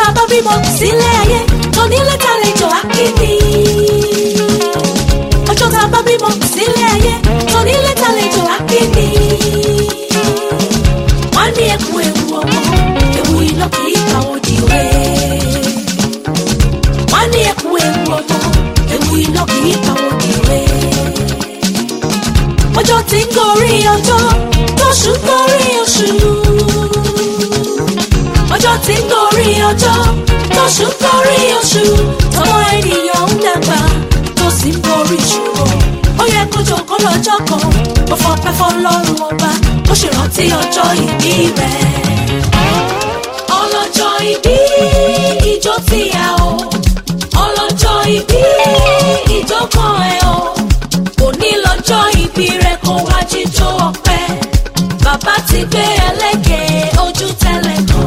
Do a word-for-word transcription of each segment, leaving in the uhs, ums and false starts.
tá a bá bímọ sílé ayé tó nílé tàlejò akíní. Ọjọ́ tá a bá bímọ sílé ayé tó nílé tàlejò akíní. Wọ́n ní ẹkùn ewu ọmọ ewu iná kì í kàwọ́ dìwé. Wọ́n ní ẹkùn ewu ọmọ ewu iná kì í kàwọ́ dìwé. Ọjọ́ tí ń gorí ọjọ́ tóṣù gorí oṣù. Ọjọ́ tí ń gorí ọjọ́ tóṣù gorí oṣù. Tọmọ ènìyàn ń dàgbà tó sì ń gorí ìṣòro. Ó yẹ kó jókòó lọ́jọ́ kan ó fọpẹ́ fọlọ́run ọba ó sì rántí ọjọ́ ìbí rẹ̀. Ọlọ́jọ́ ìbí ìjó tí a o. Ọlọ́jọ́ ìbí ìjó kan ẹ o. Òní lọ́jọ́ ìbí rẹ̀ kó wá jíjó ọpẹ́. Bàbá ti gbé ẹlẹ́gẹ̀ẹ́ ojú tẹ́lẹ̀ kan.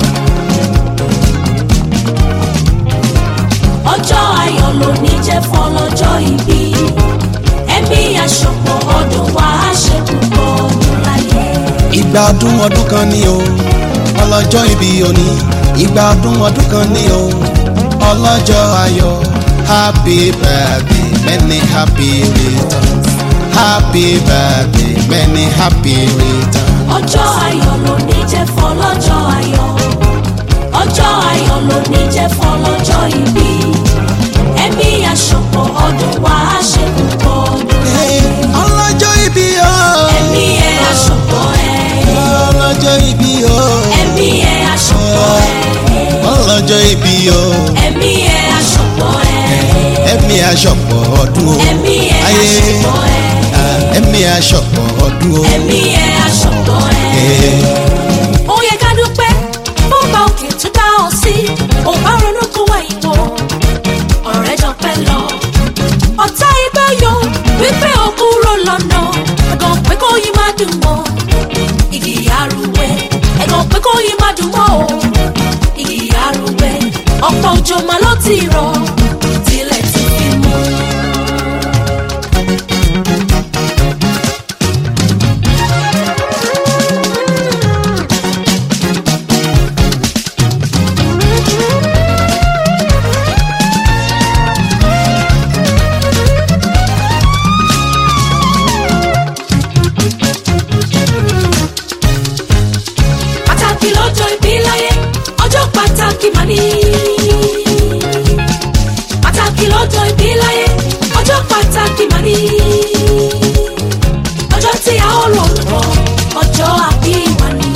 Ọjọ́ ayọ̀ ló ní jẹ́ fọlọ́jọ́ ìbí. Ẹ̀mí àṣọpọ̀ ọdún wa á ṣe púpọ̀ ọdún láyé. Ìgbà ọdún ọdún kan ni o, ọlọ́jọ́ ìbí òní. Ìgbà ọdún ọdún kan ni o, ọlọ́jọ́ ayọ̀. Happy birthday, many happy returns. Happy birthday, many happy returns. Ọjọ́ ayọ̀ ló ní jẹ́ fọlọ́jọ́ ayọ̀. Ọjọ́ ayọ̀ ló ní jẹ́ fọlọ́jọ́ ìbí. Ẹ̀mí àṣọpọ̀ ọdún wa á ṣe púpọ̀ ọdún láyé. Ọlọ́jọ́ ìbí o. Ẹ̀mí ẹ̀ àṣọpọ̀ ẹ̀. Ọlọ́jọ́ ìbí o. Ẹ̀mí ẹ̀ àṣọpọ̀ ẹ̀. Ọlọ́jọ́ ìbí o. Ẹ̀mí ẹ̀ àṣọpọ̀ ẹ̀. Ẹ̀mí àṣọpọ̀ ọdún o. Ẹ̀mí ẹ̀ àṣọpọ̀ ẹ̀. Ẹ̀mí àṣọpọ̀ ọdún o. Ẹ̀mí ẹ̀ àṣọpọ̀ ẹ̀. Ó yẹ ká dúpẹ́ bọ́ọ̀bà òkè tó dá ọ sí. Ò bá ronú kó wá ìwọ ọ̀rẹ́ jọ pẹ́ lọ. Ọ̀tá ibà yọ wípé ó kúrò lọ́nà. Ẹ̀gàn pé kó yí má dùn mọ́. Igi arúgbó ẹ̀gàn pé kó yí má dùn mọ́ o. Igi arúgbó ọ̀pọ̀ òjò máa ló ti rọ̀ tilẹ̀ ti fi mú. Pàtàkì lọ́jọ́ ìbí láyé, ọjọ́ pàtàkì mà ní. Pàtàkì lọ́jọ́ ìbí láyé, ọjọ́ pàtàkì mà ní. Ọjọ́ tí a ó rò lọ, ọjọ́ àbí wa ní.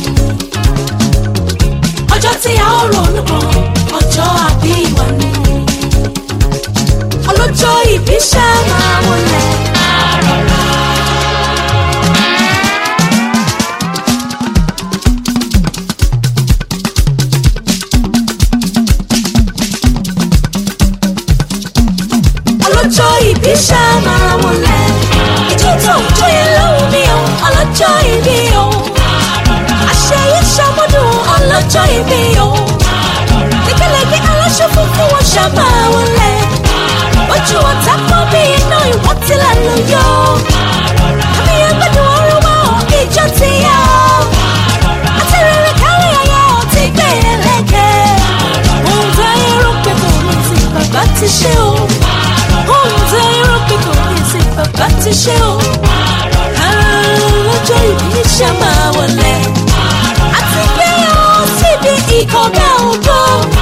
Ọjọ́ tí a ó rò lọ, ọjọ́ àbí wa ní. Ọlọ́jọ́ ìbí ṣá máa wọlé. Ọlọ́jọ́ ìbí ṣá máa wọlé. Ìjọ tó ń jóye lóhùn mi o, ọlọ́jọ́ ìbí o. Àṣeyí ṣàmọ́dún ọlọ́jọ́ ìbí o. Lékeleke aláṣọ funfun wọn ṣá máa wọlé. Ojú ọ̀tá pọ̀ bí iná ìwọ́n ti lẹ́nu yọ. Àmì ẹgbẹ́dùn ọ̀rọ̀ wa ò ìjọ ti yá. Àti rere kárí ayé ò ti gbé ẹlẹ́gẹ̀ẹ́. Ohun tó yẹ rò pé kò ní ti bàbá ti ṣe o. Ohun tó yẹ rò pé kò ní ti bàbá ti ṣe o. Ọlọ́jọ́ ìbí ṣá máa wọlé. Àti gbé ọ síbi ìkọ̀gá ògo.